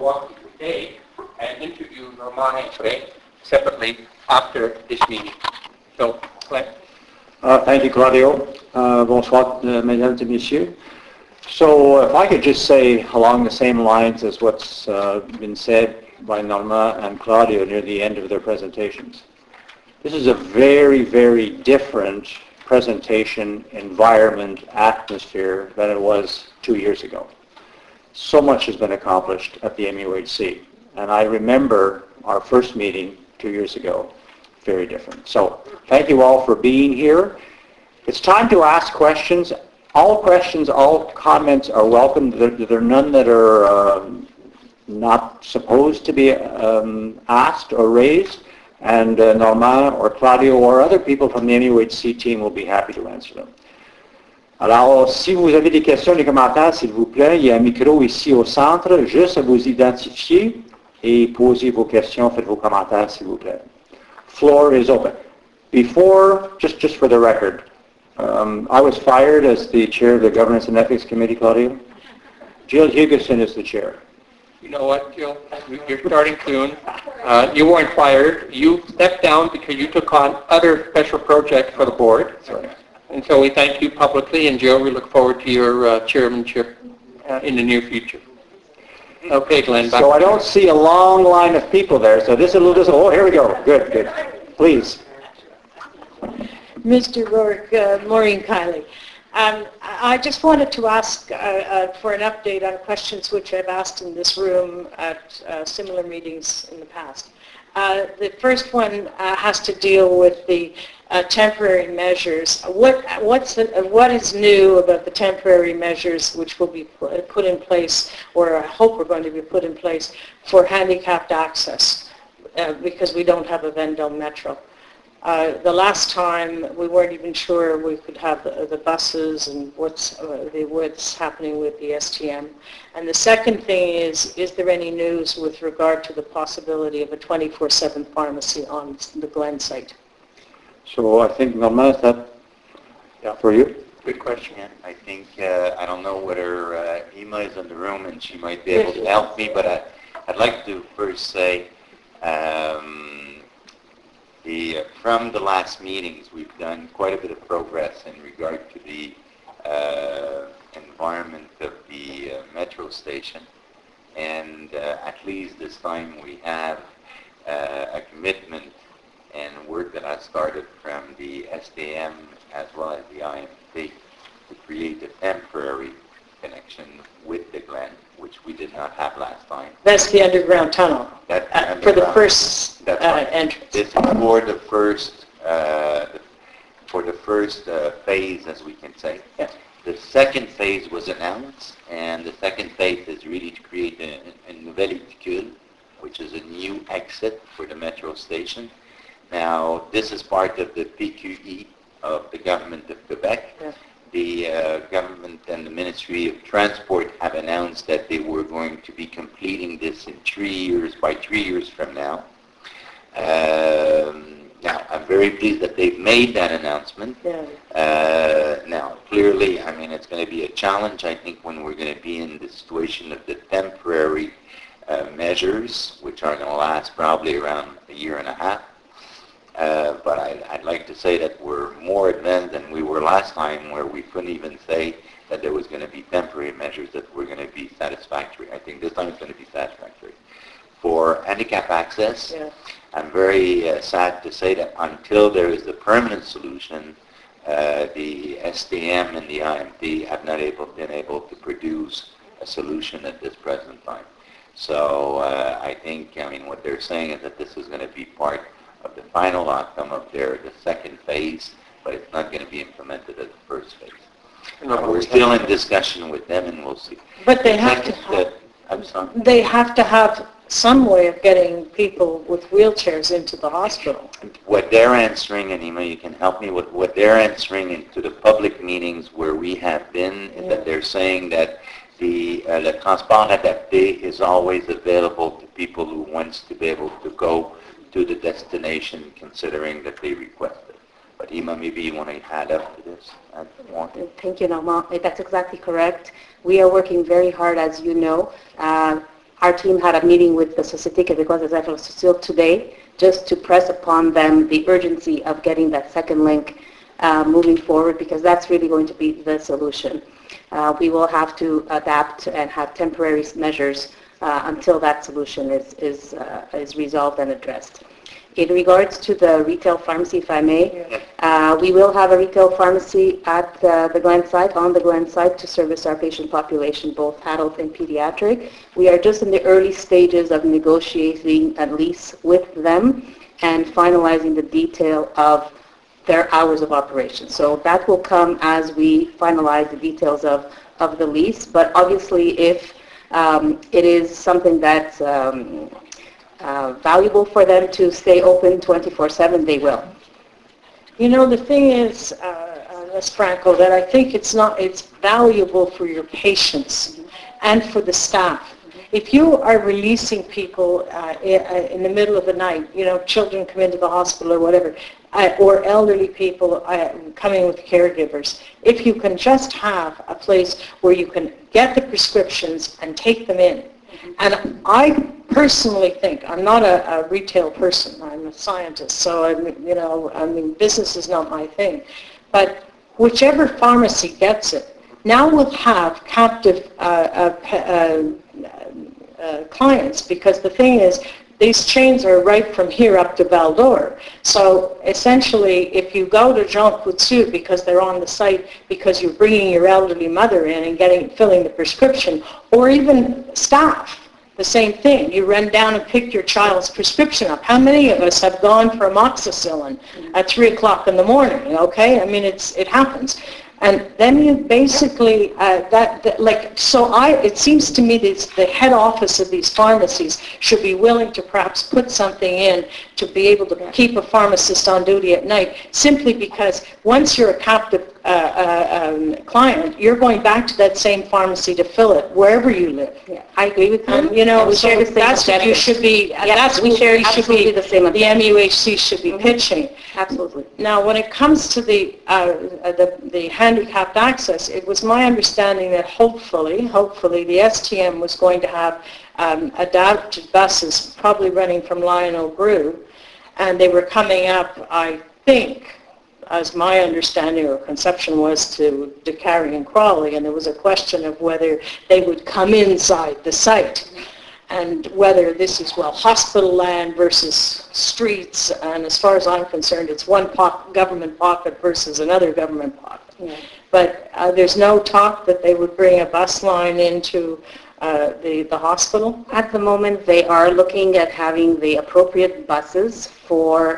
walk you today and interview Normand and Fred separately after this meeting. So, Glenn. Thank you, Claudio. Bonsoir, mesdames et messieurs. So if I could just say along the same lines as what's been said by Norma and Claudio near the end of their presentations. This is a very, very different presentation, environment, atmosphere than it was 2 years ago. So much has been accomplished at the MUHC. And I remember our first meeting 2 years ago, very different. So thank you all for being here. It's time to ask questions. All questions, all comments are welcome. There are none that are not supposed to be asked or raised. And Normand or Claudio or other people from the MUHC team will be happy to answer them. Alors, si vous avez des questions, des commentaires, s'il vous plaît, il y a un micro ici au centre, juste à vous identifier et poser vos questions, faites vos commentaires, s'il vous plaît. Floor is open. Before, just for the record, I was fired as the chair of the Governance and Ethics Committee, Claudio. Jill Hugesson is the chair. You know what, Jill? You're starting soon. You weren't fired. You stepped down because you took on other special projects for the board. Sorry. And so we thank you publicly, and Jill, we look forward to your chairmanship in the near future. Okay, Glenn. So I don't see a long line of people there, so this is a little, oh, here we go. Good, good. Please. Mr. Rourke, Maureen Kiley. I just wanted to ask for an update on questions which I've asked in this room at similar meetings in the past. The first one has to deal with the temporary measures. What is new about the temporary measures which will be put in place, or I hope are going to be put in place, for handicapped access, because we don't have a Vendome Metro. The last time we weren't even sure we could have the buses and what's happening with the STM. And the second thing is there any news with regard to the possibility of a 24/7 pharmacy on the Glen site? So I think, Norma, is that for you? Good question. I think, I don't know whether Ima is in the room and she might be able to help me, but I'd like to first say, from the last meetings, we've done quite a bit of progress in regard to the environment of the metro station. And at least this time we have a commitment and work that has started from the SDM as well as the IMT to create a temporary connection with the Glen, which we did not have last time. That's the underground tunnel for the first entrance. This is for the first phase, as we can say. Yeah. The second phase was announced, and the second phase is really to create a nouvelle éticule, which is a new exit for the metro station. Now, this is part of the PQE of the government of Quebec. Yeah. The government and the Ministry of Transport have announced that they were going to be completing this in 3 years, by 3 years from now. Now, I'm very pleased that they've made that announcement. Yeah. Now, clearly, I mean, it's going to be a challenge, I think, when we're going to be in the situation of the temporary measures, which are going to last probably around a year and a half. But I'd like to say that we're more advanced than we were last time, where we couldn't even say that there was going to be temporary measures that were going to be satisfactory. I think this time it's going to be satisfactory. For handicap access, Yeah. I'm very sad to say that until there is a permanent solution, the SDM and the IMT have not been able to produce a solution at this present time. So I think, I mean, what they're saying is that this is going to be part of the final outcome of the second phase, but it's not going to be implemented as the first phase. We're still in discussion with them, and we'll see. But they have to have some way of getting people with wheelchairs into the hospital. What they're answering, and Ima, you can help me with what they're answering into the public meetings where we have been, is that they're saying that the Le Transport Adapté is always available to people who wants to be able to go to the destination, considering that they request it. But Ima, maybe you want to add up to this? Thank you, Normand. That's exactly correct. We are working very hard, as you know. our team had a meeting with the Société Québécoise des Affaires Sociales today just to press upon them the urgency of getting that second link moving forward, because that's really going to be the solution. We will have to adapt and have temporary measures until that solution is resolved and addressed. In regards to the retail pharmacy, if I may, we will have a retail pharmacy at the Glen site, on the Glen site, to service our patient population, both adult and pediatric. We are just in the early stages of negotiating a lease with them and finalizing the detail of their hours of operation. So that will come as we finalize the details of the lease. But obviously, if it is something that's valuable for them to stay open 24/7, they will. You know, the thing is, Ms. Franco, that I think it's valuable for your patients and for the staff. If you are releasing people in the middle of the night, you know, children come into the hospital or whatever, or elderly people coming with caregivers, if you can just have a place where you can get the prescriptions and take them in. And I personally think, I'm not a retail person, I'm a scientist, so business is not my thing. But whichever pharmacy gets it, now we'll have captive clients, because the thing is, these chains are right from here up to Val d'Or. So essentially, if you go to Jean Coutu because they're on the site, because you're bringing your elderly mother in and filling the prescription, or even staff, the same thing. You run down and pick your child's prescription up. How many of us have gone for amoxicillin at 3 o'clock in the morning? Okay, I mean it happens. And then you basically, it seems to me that the head office of these pharmacies should be willing to perhaps put something in to be able to keep a pharmacist on duty at night, simply because once you're a captive client, you're going back to that same pharmacy to fill it wherever you live. Yeah, I agree with you. You know, we share the same that's what you should be. That's we what share we should absolutely be. the same The MUHC should be pitching. Absolutely. Now, when it comes to the handicapped access, it was my understanding that hopefully, the STM was going to have adapted buses, probably running from Lionel Brew, and they were coming up, I think, as my understanding or conception was, to Carrie and Crawley, and there was a question of whether they would come inside the site and whether this is, hospital land versus streets, and as far as I'm concerned, it's one government pocket versus another government pocket. Yeah. But there's no talk that they would bring a bus line into the hospital? At the moment, they are looking at having the appropriate buses for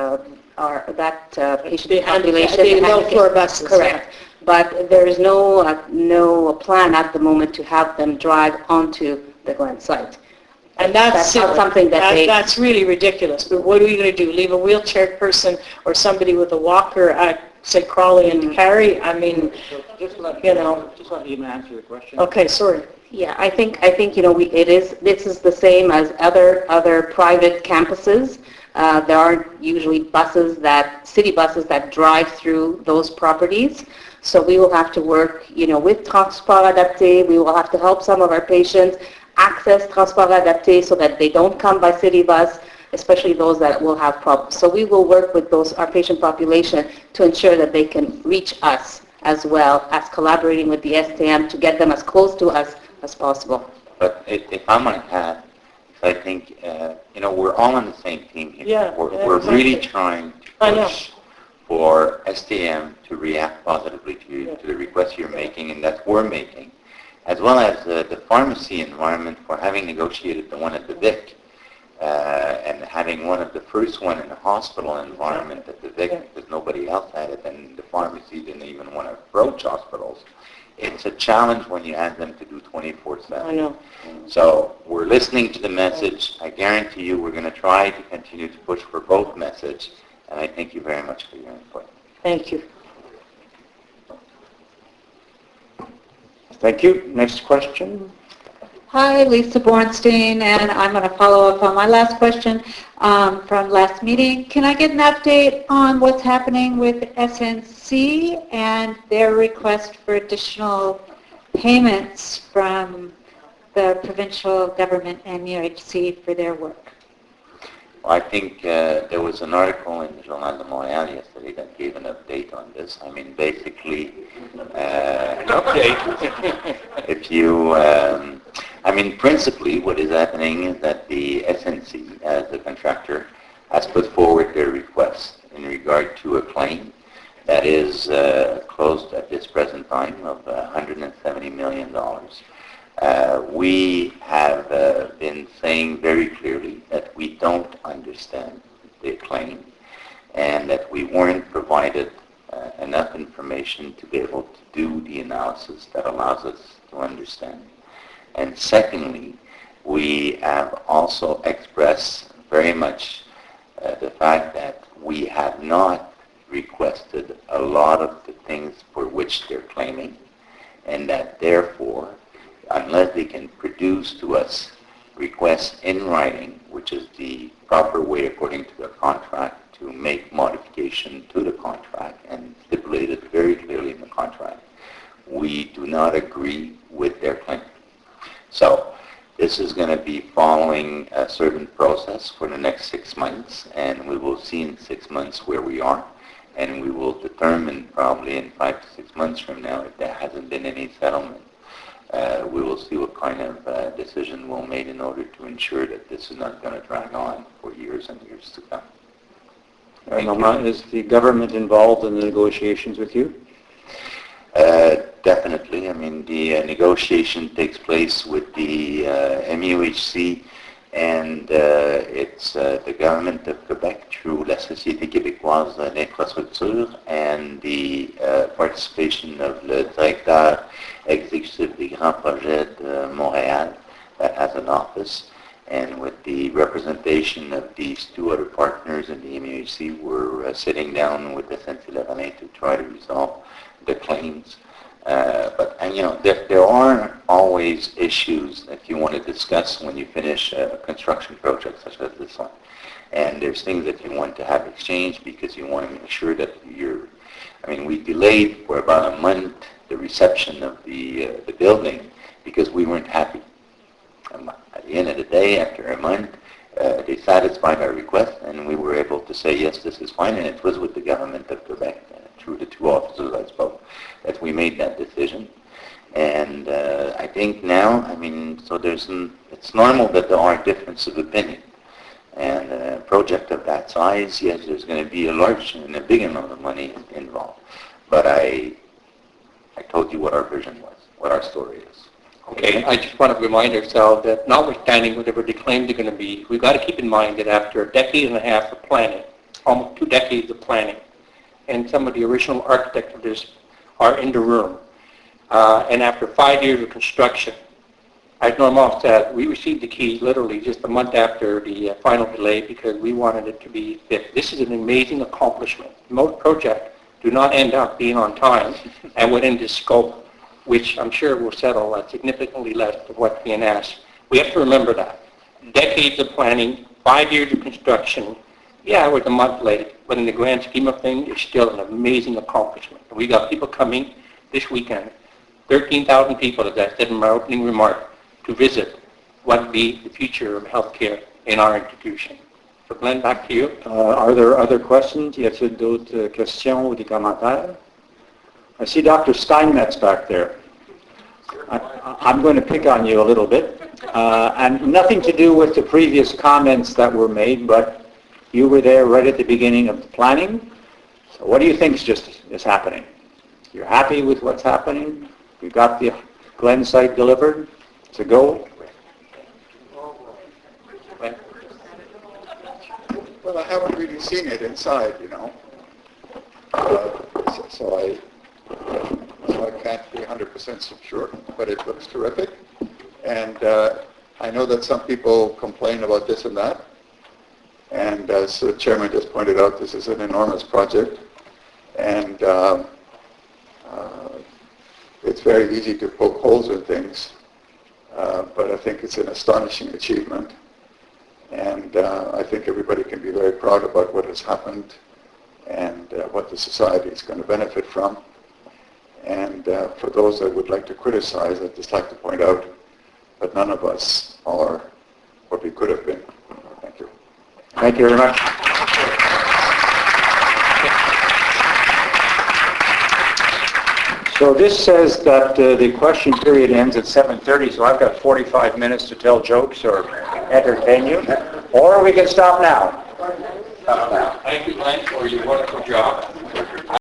patient population. The low-floor buses. Correct. Yeah. But there is no plan at the moment to have them drive onto the Glen site. And that's not something that's really ridiculous. But what are you going to do? Leave a wheelchair person or somebody with a walker at, say, Crawley and Carrie? I mean, Just let Ema answer the question. Okay, sorry. Yeah, I think this is the same as other private campuses. There are usually city buses that drive through those properties. So we will have to work, with Transport Adapté. We will have to help some of our patients access Transport Adapté so that they don't come by city bus, especially those that will have problems. So we will work with our patient population to ensure that they can reach us, as well as collaborating with the STM to get them as close to us as possible. But if I might add, I think, we're all on the same team here. Yeah, we're exactly. really trying to push for STM to react positively to the requests you're making and that we're making, as well as the pharmacy environment for having negotiated the one at the Vic and having one of the first one in the hospital environment at the Vic because nobody else had it and the pharmacy didn't even want to approach hospitals. It's a challenge when you ask them to do 24/7. I know. So we're listening to the message. I guarantee you we're going to try to continue to push for both message. And I thank you very much for your input. Thank you. Thank you. Next question. Hi, Lisa Bornstein, and I'm going to follow up on my last question from last meeting. Can I get an update on what's happening with SNC and their request for additional payments from the provincial government and UHC for their work? I think there was an article in the Journal de Montréal yesterday that gave an update on this. I mean, basically, if you, I mean, principally what is happening is that the SNC, as the contractor, has put forward their request in regard to a claim that is closed at this present time of $170 million. We have been saying very clearly that we don't understand the claim and that we weren't provided enough information to be able to do the analysis that allows us to understand. And secondly, we have also expressed very much the fact that we have not requested a lot of the things for which they're claiming, and that therefore, unless they can produce to us requests in writing, which is the proper way according to the contract to make modification to the contract and stipulate it very clearly in the contract, we do not agree with their claim. So this is going to be following a certain process for the next 6 months, and we will see in 6 months where we are, and we will determine probably in 5 to 6 months from now if there hasn't been any settlement. We will see what kind of decision we'll make in order to ensure that this is not going to drag on for years and years to come. Norma, is the government involved in the negotiations with you? Definitely. I mean, the negotiation takes place with the MUHC and it's the government of Quebec through la Société québécoise d'infrastructure and the participation of le directeur exécutif des grands projets de Montréal that has an office, and with the representation of these two other partners in the MUHC, we're sitting down with the SNC-Lavalin to try to resolve the claims. But you know, there are always issues that you want to discuss when you finish a construction project such as this one. And there's things that you want to have exchanged because you want to make sure that I mean, we delayed for about a month the reception of the building because we weren't happy. At the end of the day, after a month, they satisfied our request and we were able to say, yes, this is fine, and it was with the government of Quebec, through the two officers I spoke, that we made that decision. And I think now, I mean, so it's normal that there are differences of opinion. And a project of that size, yes, there's going to be a large and a big amount of money involved. But I told you what our vision was, what our story is. Okay, I just want to remind ourselves that notwithstanding whatever the claims are going to be, we've got to keep in mind that after a decade and a half of planning, almost 2 decades of planning, and some of the original architects of this are in the room, and after 5 years of construction, as Norma said, we received the keys literally just a month after the final delay because we wanted it to be fixed. This is an amazing accomplishment. Most projects do not end up being on time and within this scope, which I'm sure will settle at significantly less than what's being asked. We have to remember that. Decades of planning, 5 years of construction, yeah, it was a month late, but in the grand scheme of things, it's still an amazing accomplishment. We got people coming this weekend, 13,000 people, as I said in my opening remark, to visit what would be the future of healthcare in our institution. So Glenn, back to you. Are there other questions? Y a-t-il d'autres questions ou des commentaires? I see Dr. Steinmetz back there. I'm going to pick on you a little bit. And nothing to do with the previous comments that were made, but you were there right at the beginning of the planning. So what do you think is happening? You're happy with what's happening? You got the Glen site delivered? It's a go? Well, I haven't really seen it inside, you know. So I can't be 100% sure, but it looks terrific. And I know that some people complain about this and that. And as the chairman just pointed out, this is an enormous project. And it's very easy to poke holes in things. But I think it's an astonishing achievement. And I think everybody can be very proud about what has happened and what the society is going to benefit from. And for those that would like to criticize, I'd just like to point out but none of us are what we could have been. Thank you. Thank you very much. So this says that the question period ends at 7:30, so I've got 45 minutes to tell jokes or entertain you, or we can stop now. Thank you, Glenn, for your wonderful job.